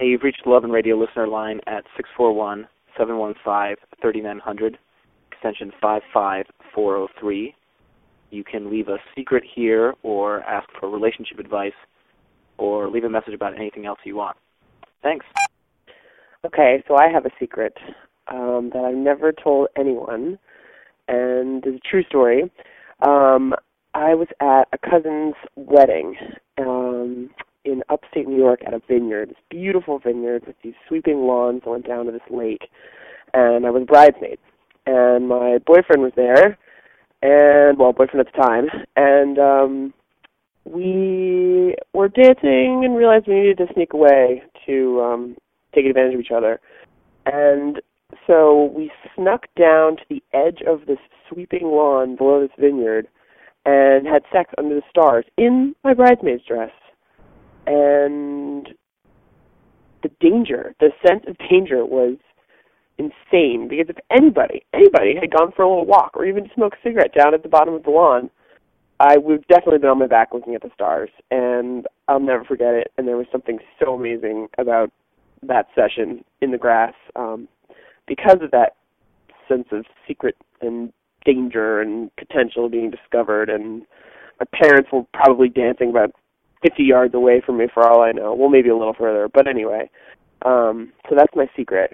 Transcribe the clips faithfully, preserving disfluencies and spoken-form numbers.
Hey, you've reached the Love and Radio listener line at six four one, seven one five, three nine zero zero, extension five five four zero three. You can leave a secret here or ask for relationship advice or leave a message about anything else you want. Thanks. Okay, so I have a secret um, that I've never told anyone, and it's a true story. Um, I was at a cousin's wedding um, in upstate New York at a vineyard, this beautiful vineyard with these sweeping lawns that went down to this lake, and I was a bridesmaid. And my boyfriend was there, and, well, boyfriend at the time, and um, we were dancing and realized we needed to sneak away to um, take advantage of each other. And so we snuck down to the edge of this sweeping lawn below this vineyard and had sex under the stars in my bridesmaid's dress. And the danger, the sense of danger was insane, because if anybody, anybody had gone for a little walk or even smoked a cigarette down at the bottom of the lawn, I would have definitely been on my back looking at the stars, and I'll never forget it. And there was something so amazing about that session in the grass um, because of that sense of secret and danger and potential being discovered. And my parents were probably dancing about fifty yards away from me for all I know. Well, maybe a little further. But anyway, um, so that's my secret.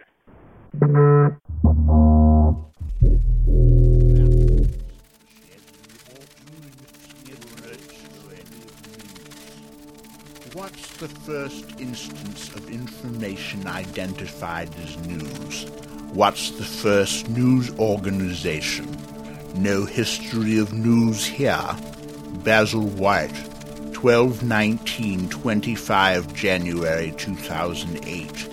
What's the first instance of information identified as news? What's the first news organization? No history of news here. Basil White, twelve nineteen twenty-five, January two thousand eight.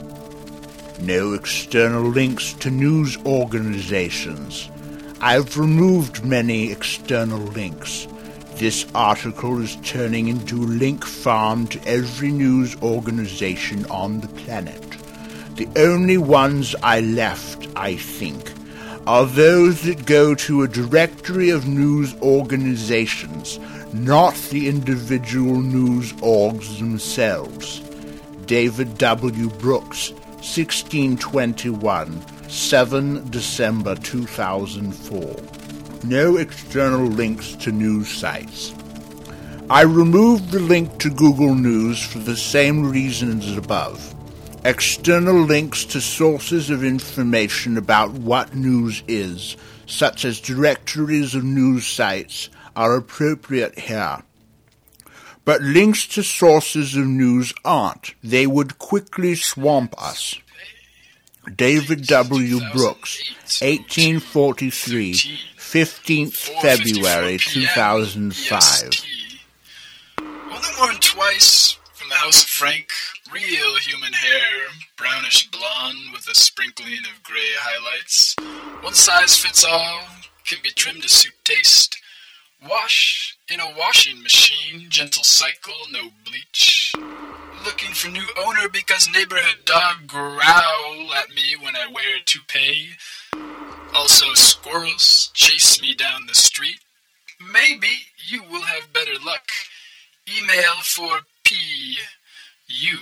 No external links to news organizations. I've removed many external links. This article is turning into a link farm to every news organization on the planet. The only ones I left, I think, are those that go to a directory of news organizations, not the individual news orgs themselves. David W. Brooks, sixteen twenty-one, seventh December two thousand four. No external links to news sites. I removed the link to Google News for the same reasons as above. External links to sources of information about what news is, such as directories of news sites, are appropriate here. But links to sources of news aren't. They would quickly swamp us. David W. Brooks, eighteen forty-three, fifteenth February two thousand five. Only worn twice, from the House of Frank, real human hair, brownish blonde with a sprinkling of gray highlights. One size fits all, can be trimmed to suit taste. Wash in a washing machine, gentle cycle, no bleach. Looking for new owner because neighborhood dog growl at me when I wear a toupee. Also squirrels chase me down the street. Maybe you will have better luck. Email for P U.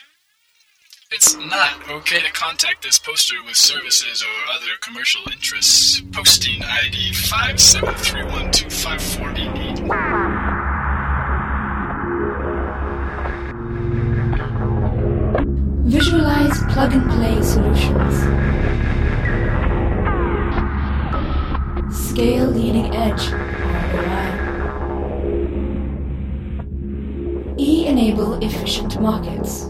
It's not okay to contact this poster with services or other commercial interests. Posting I D five seven three one two five four eight eight. Visualize plug-and-play solutions. Scale leading edge R O I. E-enable efficient markets.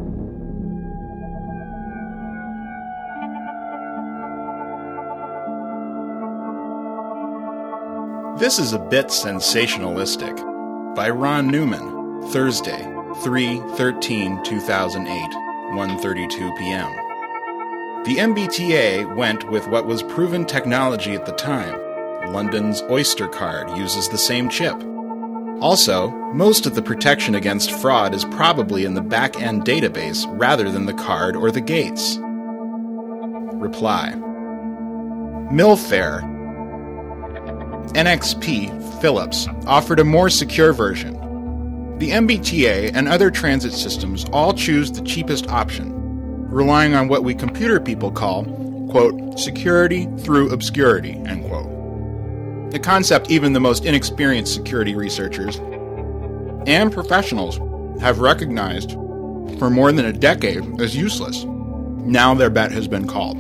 This is a bit sensationalistic. By Ron Newman, Thursday, three thirteen two thousand eight, one thirty-two p.m. The M B T A went with what was proven technology at the time. London's Oyster card uses the same chip. Also, most of the protection against fraud is probably in the back-end database rather than the card or the gates. Reply. Milfair. N X P, Philips, offered a more secure version. The M B T A and other transit systems all choose the cheapest option, relying on what we computer people call, quote, security through obscurity, end quote. A concept even the most inexperienced security researchers and professionals have recognized for more than a decade as useless. Now their bet has been called.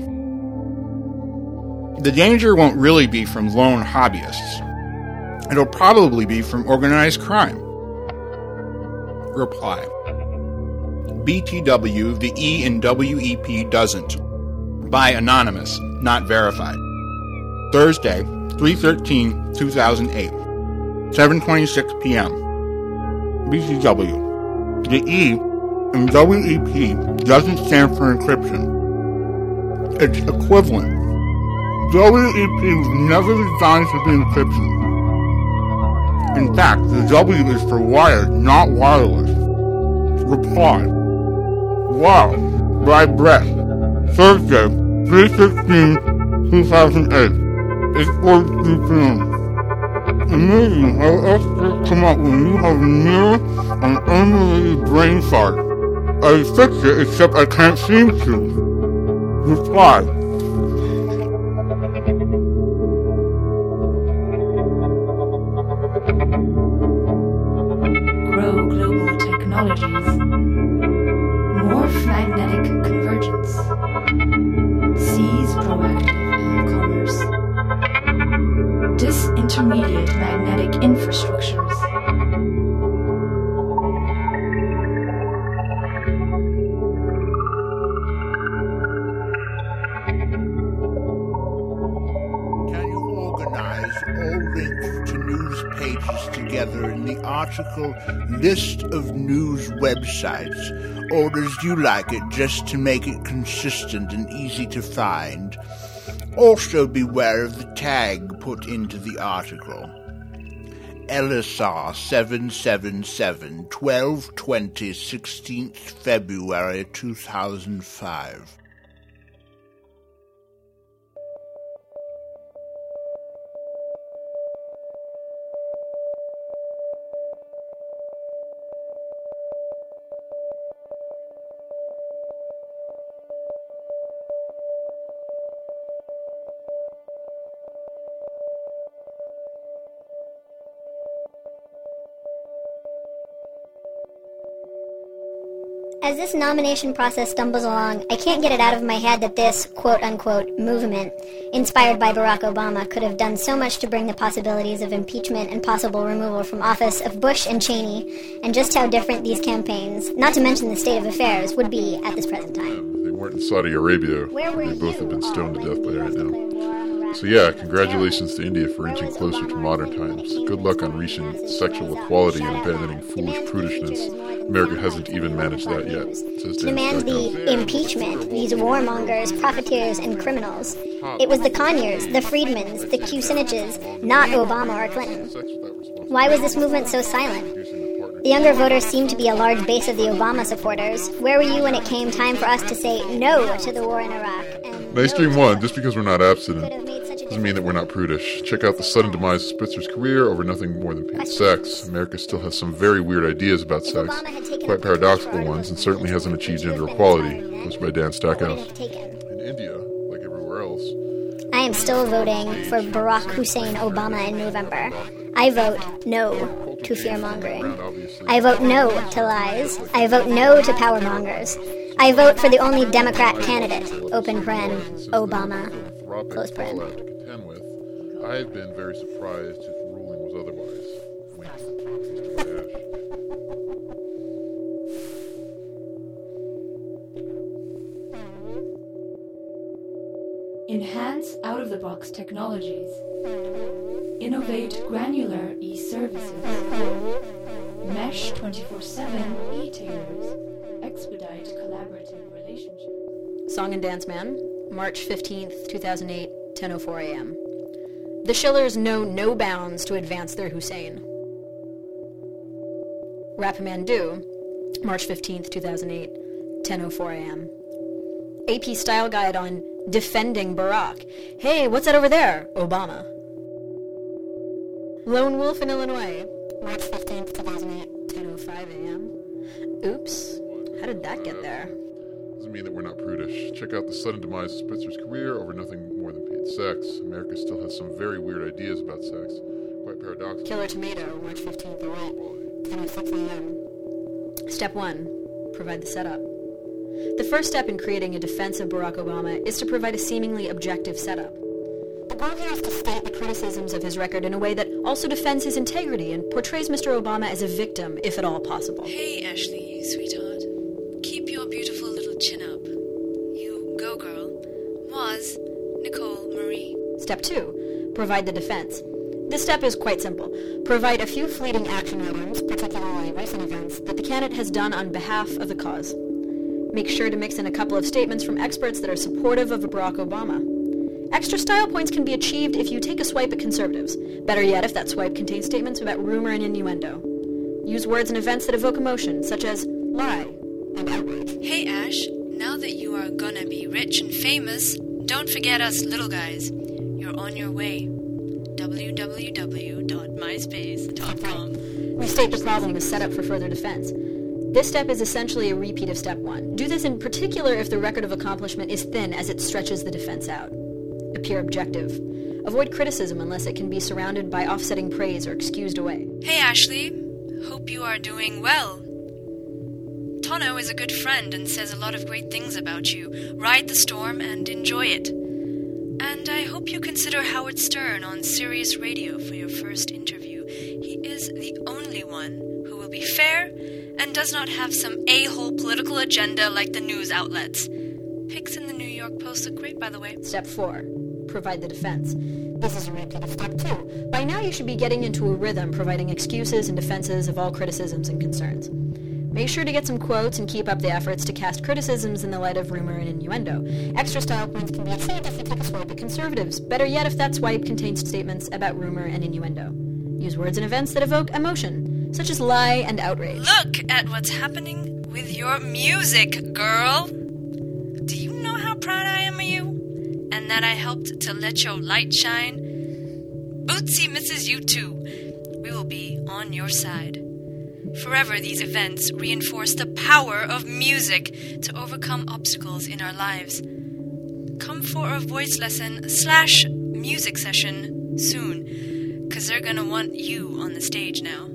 The danger won't really be from lone hobbyists. It'll probably be from organized crime. Reply. B T W, the E in W E P doesn't. By Anonymous, not verified. Thursday, three thirteen two thousand eight, seven twenty-six p.m. B T W. The E in W E P doesn't stand for encryption. It's equivalent. W E P was never designed to be encryption. In fact, the W is for wired, not wireless. Reply. Wow. By Brett. Thursday, three sixteen two thousand eight. eight forty-three p.m. Amazing how experts come up when you have near an unrelated brain fart. I fixed it, except I can't seem to. Reply. Grow global technologies. Morph magnetic convergence. Seize proactive e-commerce. Disintermediate magnetic infrastructures. Can you organize all links to news pages together in the article List of News Websites, or does you like it just to make it consistent and easy to find? Also beware of the tag put into the article. L S R seven seven seven, twelve twenty, sixteenth February two thousand five. As this nomination process stumbles along, I can't get it out of my head that this quote-unquote movement, inspired by Barack Obama, could have done so much to bring the possibilities of impeachment and possible removal from office of Bush and Cheney, and just how different these campaigns, not to mention the state of affairs, would be at this present time. They weren't in Saudi Arabia. They both have been stoned to death by right now. So yeah, congratulations to India for inching closer to modern times. Good luck on reaching sexual equality and abandoning foolish prudishness. America hasn't even managed that yet. Says To demand the impeachment, these warmongers, profiteers, and criminals. It was the Conyers, the Friedmans, the Kuciniches, not Obama or Clinton. Why was this movement so silent? The younger voters seemed to be a large base of the Obama supporters. Where were you when it came time for us to say no to the war in Iraq? And Nice no Dream to one, us? just because we're not abstinent Could have made such a doesn't mean that we're not prudish. Check out the sudden demise of Spitzer's career over nothing more than paid sex. America still has some very weird ideas about sex, quite paradoxical ones, and certainly hasn't achieved gender equality. Posted by Dan Stackhouse. In India, like everywhere else, I am still voting for Barack Hussein Obama in November. I vote no to fear-mongering. I vote no to lies. I vote no to power-mongers. I vote for the only Democrat candidate, open paren, Obama, close paren. to contend with. I've been very surprised if the ruling was otherwise. Wink, Mister Dash. Enhance out-of-the-box technologies. Innovate granular e-services. Mesh twenty-four seven e-tailors. Expedite collaborative relationships. Song and Dance Man, March fifteenth, two thousand eight, ten oh four a.m. The Shillers know no bounds to advance their Hussein. Rapimandu, March fifteenth, two thousand eight, ten oh four a.m. A P Style Guide on Defending Barack. Hey, what's that over there? Obama. Lone Wolf in Illinois, March fifteenth, two thousand eight, ten oh five a.m. Oops. How did that get there? Doesn't mean that we're not prudish. Check out the sudden demise of Spitzer's career over nothing more than paid sex. America still has some very weird ideas about sex. Quite paradoxical. Killer Tomato, March fifteenth, ten oh six a.m. Step one. Provide the setup. The first step in creating a defense of Barack Obama is to provide a seemingly objective setup. The goal here is to state the criticisms of his record in a way that also defends his integrity and portrays Mister Obama as a victim, if at all possible. Hey, Ashley, sweetheart. Keep your beautiful little chin up. You go, girl. Was Nicole Marie. Step two. Provide the defense. This step is quite simple. Provide a few fleeting action items, particularly recent events, that the candidate has done on behalf of the cause. Make sure to mix in a couple of statements from experts that are supportive of Barack Obama. Extra style points can be achieved if you take a swipe at conservatives. Better yet, if that swipe contains statements about rumor and innuendo. Use words and events that evoke emotion, such as lie and outrage. Hey, Ash, now that you are gonna be rich and famous, don't forget us little guys. You're on your way. w w w dot myspace dot com. Restate the problem as set up for further defense. This step is essentially a repeat of step one. Do this in particular if the record of accomplishment is thin as it stretches the defense out. Appear objective. Avoid criticism unless it can be surrounded by offsetting praise or excused away. Hey, Ashley. Hope you are doing well. Tono is a good friend and says a lot of great things about you. Ride the storm and enjoy it. And I hope you consider Howard Stern on Sirius Radio for your first interview. He is the only one who will be fair and does not have some a-hole political agenda like the news outlets. Pics in the New York Post look great, by the way. Step four. Provide the defense. This is a repeat of step two. By now you should be getting into a rhythm, providing excuses and defenses of all criticisms and concerns. Make sure to get some quotes and keep up the efforts to cast criticisms in the light of rumor and innuendo. Extra style points can be achieved if you take a swipe at conservatives. Better yet if that swipe contains statements about rumor and innuendo. Use words and events that evoke emotion, such as lie and outrage. Look at what's happening with your music, girl. Do you know how proud I am of you? And that I helped to let your light shine? Bootsy misses you too. We will be on your side. Forever, these events reinforce the power of music to overcome obstacles in our lives. Come for a voice lesson slash music session soon, because they're going to want you on the stage now.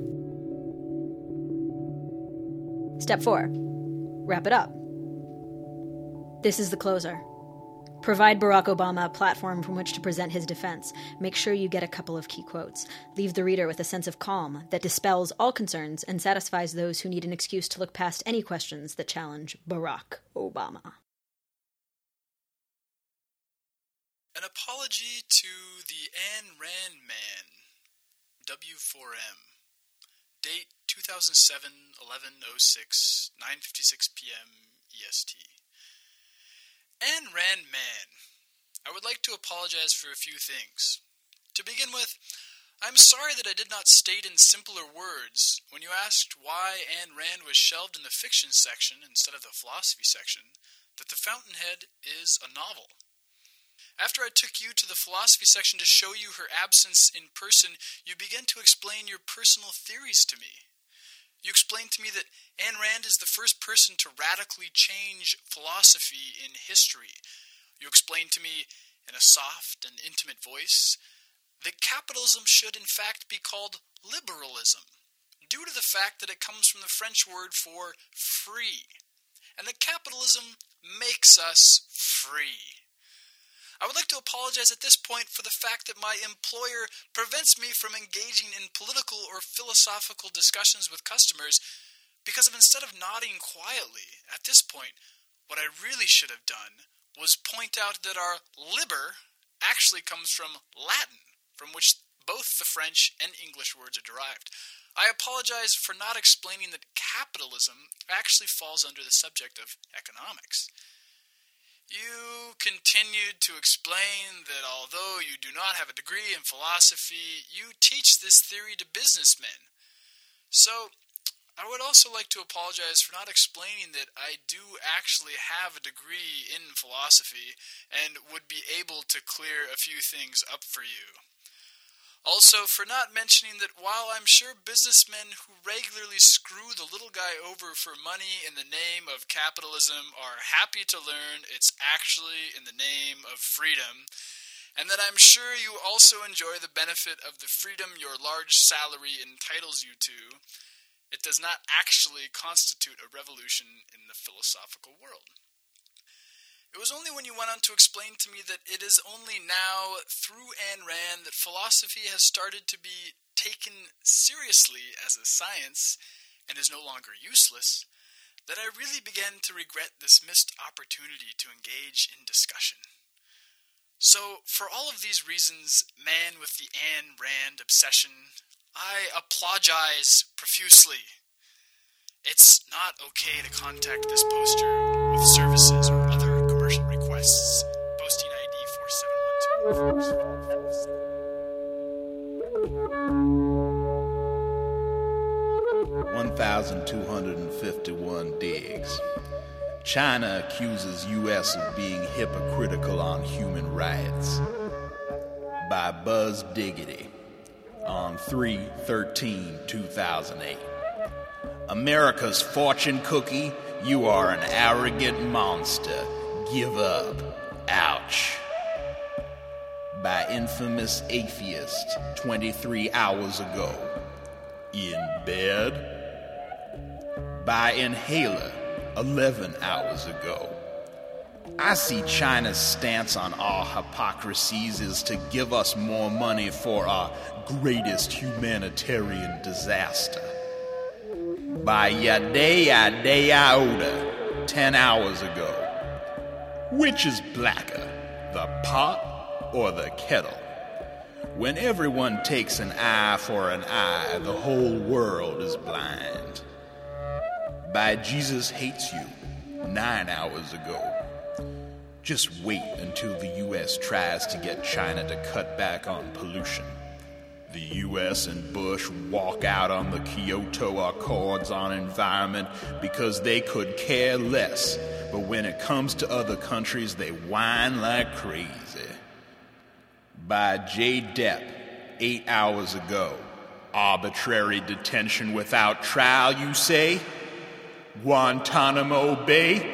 Step four. Wrap it up. This is the closer. Provide Barack Obama a platform from which to present his defense. Make sure you get a couple of key quotes. Leave the reader with a sense of calm that dispels all concerns and satisfies those who need an excuse to look past any questions that challenge Barack Obama. An apology to the Ayn Rand man, W four M. Date two thousand seven, eleven oh six, nine fifty-six p.m. E S T. Ayn Rand man, I would like to apologize for a few things. To begin with, I'm sorry that I did not state in simpler words when you asked why Ayn Rand was shelved in the fiction section instead of the philosophy section, that The Fountainhead is a novel. After I took you to the philosophy section to show you her absence in person, you began to explain your personal theories to me. You explained to me that Ayn Rand is the first person to radically change philosophy in history. You explained to me, in a soft and intimate voice, that capitalism should in fact be called liberalism, due to the fact that it comes from the French word for free, and that capitalism makes us free. I would like to apologize at this point for the fact that my employer prevents me from engaging in political or philosophical discussions with customers because of instead of nodding quietly at this point, what I really should have done was point out that our liber actually comes from Latin, from which both the French and English words are derived. I apologize for not explaining that capitalism actually falls under the subject of economics. You continued to explain that although you do not have a degree in philosophy, you teach this theory to businessmen. So, I would also like to apologize for not explaining that I do actually have a degree in philosophy and would be able to clear a few things up for you. Also, for not mentioning that while I'm sure businessmen who regularly screw the little guy over for money in the name of capitalism are happy to learn it's actually in the name of freedom, and that I'm sure you also enjoy the benefit of the freedom your large salary entitles you to, it does not actually constitute a revolution in the philosophical world. It was only when you went on to explain to me that it is only now, through Ayn Rand, that philosophy has started to be taken seriously as a science and is no longer useless, that I really began to regret this missed opportunity to engage in discussion. So, for all of these reasons, man with the Ayn Rand obsession, I apologize profusely. It's not okay to contact this poster with services or other commercial requests. Posting I D four seven one two. one thousand two hundred fifty-one digs. China accuses U S of being hypocritical on human rights. By Buzz Diggity on three thirteen two thousand eight. America's fortune cookie, you are an arrogant monster. Give up. Ouch. By infamous atheist, twenty-three hours ago. In bed. By inhaler, eleven hours ago. I see China's stance on our hypocrisies is to give us more money for our greatest humanitarian disaster. By Yadea de Iota, ten hours ago. Which is blacker, the pot or the kettle? When everyone takes an eye for an eye, the whole world is blind. By Jesus Hates You, nine hours ago. Just wait until the U S tries to get China to cut back on pollution. The U S and Bush walk out on the Kyoto Accords on environment because they could care less. But when it comes to other countries, they whine like crazy. By J. Depp, eight hours ago. Arbitrary detention without trial, you say? Guantanamo Bay?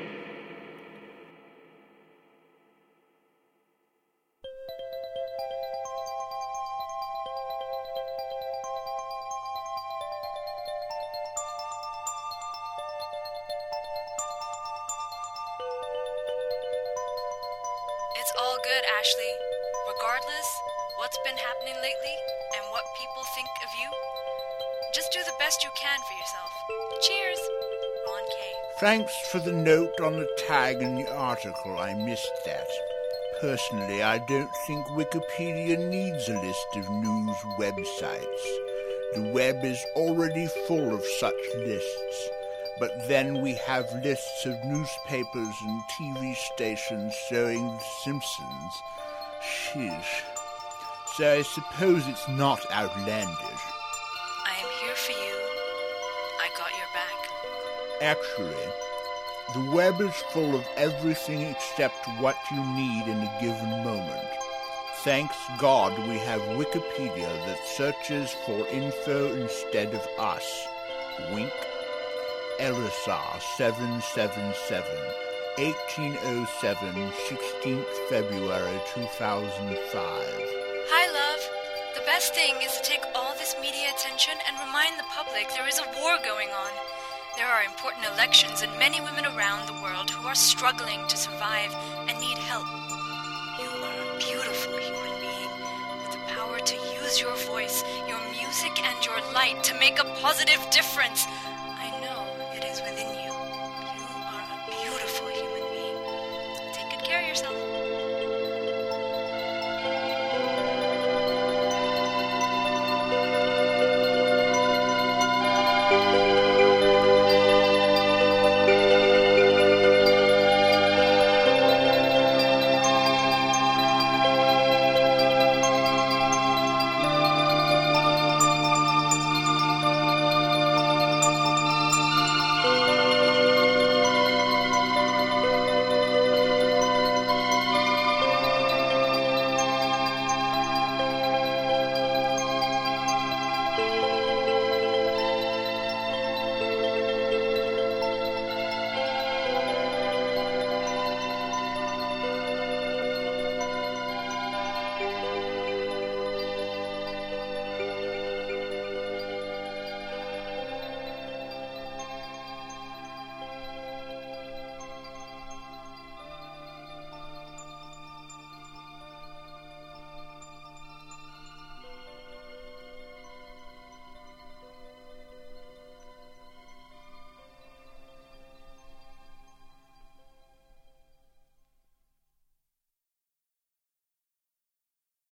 It's all good, Ashley. Regardless what's been happening lately and what people think of you, just do the best you can for yourself. Cheers, Ron K. Thanks for the note on the tag in the article. I missed that. Personally, I don't think Wikipedia needs a list of news websites. The web is already full of such lists. But then we have lists of newspapers and T V stations showing The Simpsons. Sheesh. So I suppose it's not outlandish. I am here for you. I got your back. Actually, the web is full of everything except what you need in a given moment. Thanks God we have Wikipedia that searches for info instead of us. Wink. Elisar seven seven seven, eighteen oh seven, sixteenth February two thousand five. Hi, love. The best thing is to take all this media attention and remind the public there is a war going on. There are important elections and many women around the world who are struggling to survive and need help. You are a beautiful human being with the power to use your voice, your music, and your light to make a positive difference. I know it is within you. You are a beautiful human being. Take good care of yourself.